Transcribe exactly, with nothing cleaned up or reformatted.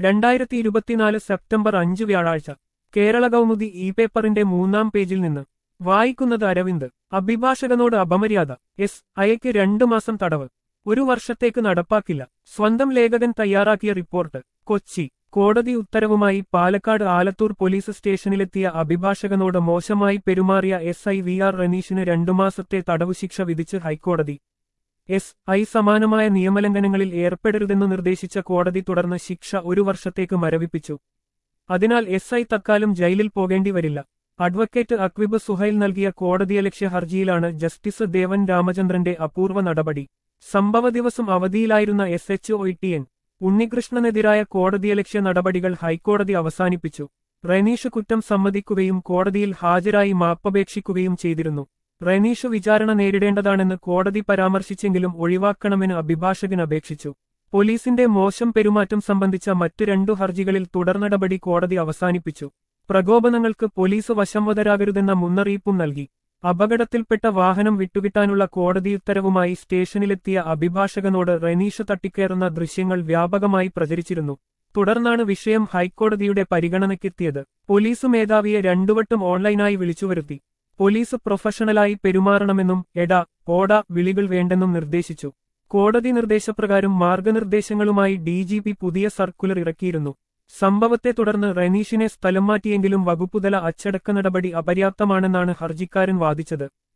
രണ്ടായിരത്തി ഇരുപത്തിനാല് സെപ്റ്റംബർ അഞ്ച് വ്യാഴാഴ്ച കേരള കൗമുദി ഇ പേപ്പറിന്റെ മൂന്നാം പേജിൽ നിന്ന് വായിക്കുന്നത് അരവിന്ദ്. അഭിഭാഷകനോട് അപമര്യാദ, എസ് ഐക്ക് രണ്ടു മാസം തടവ്, ഒരു വർഷത്തേക്ക് നടപ്പാക്കില്ല. സ്വന്തം ലേഖകൻ തയ്യാറാക്കിയ റിപ്പോർട്ട്. കൊച്ചി. കോടതി ഉത്തരവുമായി പാലക്കാട് ആലത്തൂർ പോലീസ് സ്റ്റേഷനിലെത്തിയ അഭിഭാഷകനോട് മോശമായി പെരുമാറിയ എസ് ഐ വി ആർ റനീഷിന് രണ്ടു മാസത്തെ തടവുശിക്ഷ വിധിച്ച് ഹൈക്കോടതി. എസ് ഐ സമാനമായ നിയമലംഘനങ്ങളിൽ ഏർപ്പെടരുതെന്ന് നിർദ്ദേശിച്ച കോടതി തുടർന്ന് ശിക്ഷ ഒരു വർഷത്തേക്ക് മരവിപ്പിച്ചു. അതിനാൽ എസ് ഐ തൽക്കാലം ജയിലിൽ പോകേണ്ടി വരില്ല. അഡ്വക്കേറ്റ് അക്വിബ് സുഹൈൽ നൽകിയ കോടതിയലക്ഷ്യ ഹർജിയിലാണ് ജസ്റ്റിസ് ദേവൻ രാമചന്ദ്രന്റെ അപൂർവ നടപടി. സംഭവ ദിവസം അവധിയിലായിരുന്ന S H O T N ഉണ്ണികൃഷ്ണനെതിരായ കോടതിയലക്ഷ്യ നടപടികൾ ഹൈക്കോടതി അവസാനിപ്പിച്ചു. റനീഷ് കുറ്റം സമ്മതിക്കുകയും കോടതിയിൽ ഹാജരായി മാപ്പപേക്ഷിക്കുകയും ചെയ്തിരുന്നു. റനീഷ് വിചാരണ നേരിടേണ്ടതാണെന്ന് കോടതി പരാമർശിച്ചെങ്കിലും ഒഴിവാക്കണമെന്ന് അഭിഭാഷകൻ അപേക്ഷിച്ചു. പോലീസിന്റെ മോശം പെരുമാറ്റം സംബന്ധിച്ച മറ്റ് രണ്ടു ഹർജികളിൽ തുടർനടപടി കോടതി അവസാനിപ്പിച്ചു. പ്രകോപനങ്ങൾക്ക് പോലീസ് വശംവദരാകരുതെന്ന മുന്നറിയിപ്പും നൽകി. അപകടത്തിൽപ്പെട്ട വാഹനം വിട്ടുകിട്ടാനുള്ള കോടതിയുത്തരവുമായി സ്റ്റേഷനിലെത്തിയ അഭിഭാഷകനോട് റനീഷ് തട്ടിക്കയറുന്ന ദൃശ്യങ്ങൾ വ്യാപകമായി പ്രചരിച്ചിരുന്നു. തുടർന്നാണ് വിഷയം ഹൈക്കോടതിയുടെ പരിഗണനയ്ക്കെത്തിയത്. പോലീസ് മേധാവിയെ രണ്ടുവട്ടം ഓൺലൈനായി വിളിച്ചുവരുത്തി. പോലീസ് പ്രൊഫഷണലായി പെരുമാറണമെന്നും എടാ പോടാ വിളികൾ വേണ്ടെന്നും നിർദ്ദേശിച്ചു. കോടതി നിർദ്ദേശപ്രകാരം മാർഗനിർദ്ദേശങ്ങളുമായി ഡി ജി പി പുതിയ സർക്കുലർ ഇറക്കിയിരുന്നു. സംഭവത്തെ തുടർന്ന് റനീഷിനെ സ്ഥലം മാറ്റിയെങ്കിലും വകുപ്പുതല അച്ചടക്ക നടപടി അപര്യാപ്തമാണെന്നാണ് ഹർജിക്കാരൻ വാദിച്ചത്.